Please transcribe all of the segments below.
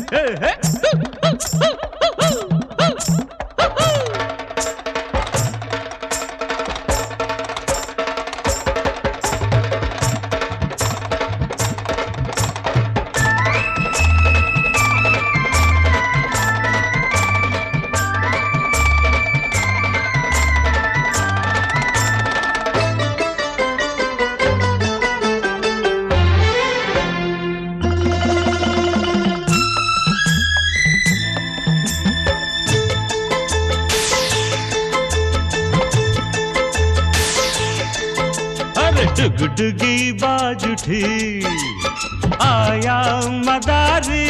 डुगडुगी बाज उठी आया मदारी,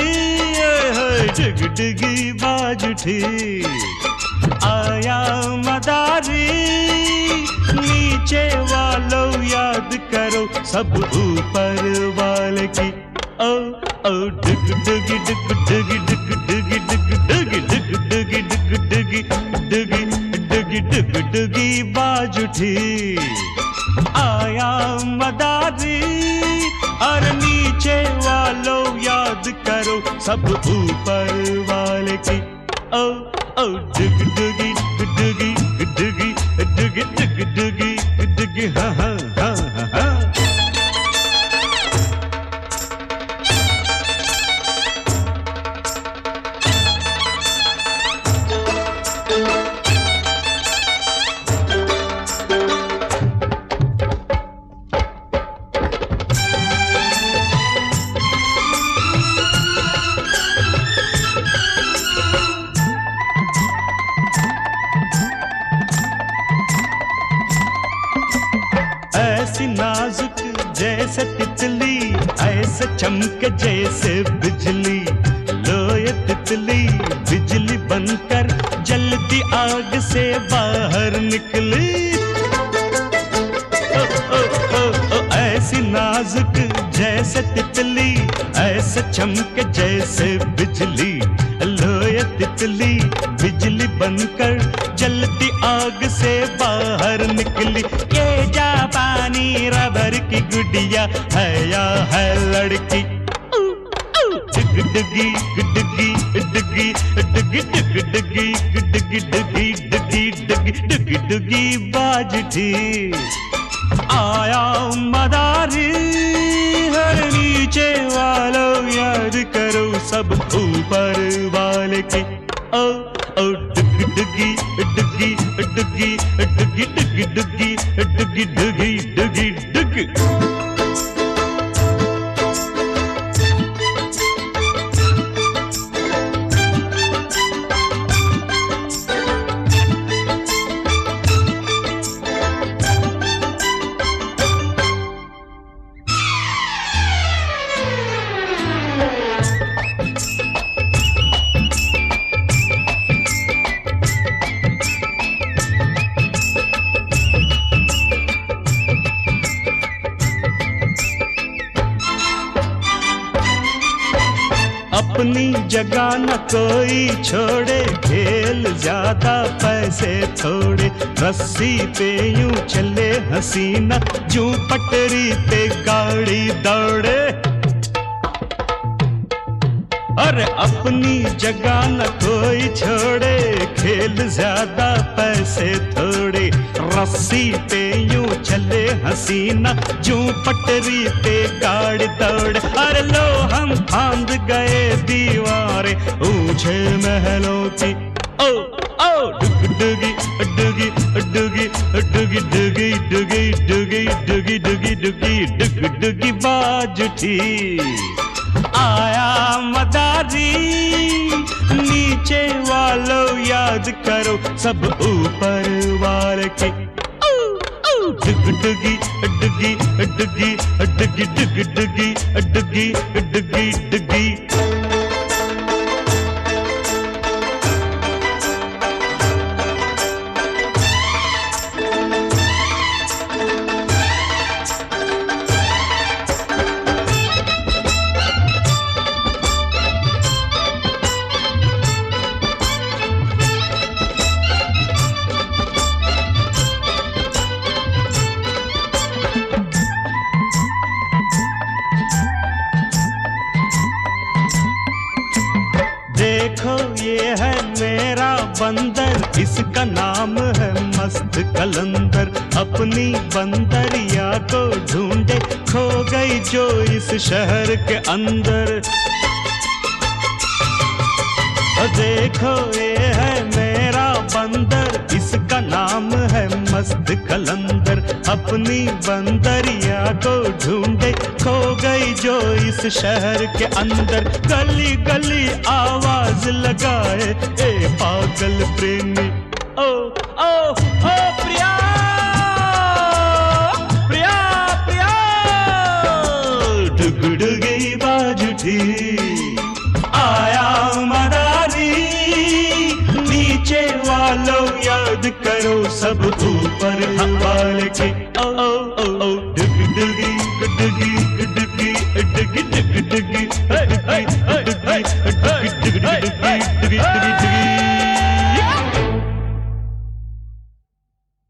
डुगडुगी बाज उठी आया मदारी। नीचे वालों याद करो सब ऊपर वाले की। ओ ओ डुगडुगी डुगडुगी डुगडुगी डुगडुगी डुगडुगी डुगडुगी डुगी डुगी डुगडुगी बाज उठी आया मदारी। और नीचे वालों याद करो सब ऊपर वाले की। ओ ओ डुगडुगी डुगडुगी डुगी डुगी डुगडुगी डुगी हाँ हाँ हाँ हाँ। ऐसी नाजुक जैसे तितली, ऐसे चमके जैसे बिजली। लो ये तितली बिजली बनकर जलती आग से बाहर निकली। ओ, ओ, ओ, ओ, ऐसी नाजुक जैसे तितली, ऐसे चमके जैसे बिजली। लो ये तितली बिजली बनकर जलती आग से बाहर निकली। ये जापानी रबर की गुड़िया है या है लड़की। डुगडुगी डुगी डुगी डुगी डुगी डुगी डुगी डुगी डुगी डुगी डुगी डुगी बाज उठी आया मदारी। हर नीचे वालों याद करो सब ऊपर वाले की। ओ ओ डुगी डुगी डुगी डुगी डुगी डुगी डुगी डुगी डुगी डुगी। अपनी जगह न कोई छोड़े, खेल ज्यादा पैसे थोड़े। रस्सी पे यूं चले हसीना, जूं पटरी पे गाड़ी दौड़े। अरे अपनी जगह न कोई छोड़े, खेल ज्यादा पैसे थोड़े। रस्सी पे यूं चले हसीना, जूं पटरी पे गाड़ी दौड़े। अरे लो हम फांद गए दीवारें ऊंचे महलों की। ओ ओ डुगडुगी डुगी डुगी डुगी डुगी डुगी डुगी डुगी डुगी डुगी डुगी डुगी बाज उठी आया मदारी। नीचे वालों याद करो सब ऊपर वाले की। डुगडुगी डुगी डुगी डुगी डुगी डुगी डुगी डुगी डुगी। देखो ये है मेरा बंदर, इसका नाम है मस्त कलंदर। अपनी बंदरिया को ढूंढे, खो गई जो इस शहर के अंदर। देखो ये है मेरा बंदर, इसका नाम है मस्त कलंदर। अपनी बंदरिया को ढूंढे, खो गई जो इस शहर के अंदर। गली गली आवाज लगाए ए पागल प्रेमी, ओ ओ ओ प्रिया प्रिया प्रिया। डुगडुगी बाज उठी, आया मदारी। नीचे वालों याद करो सब ऊपर हवाले के। ओ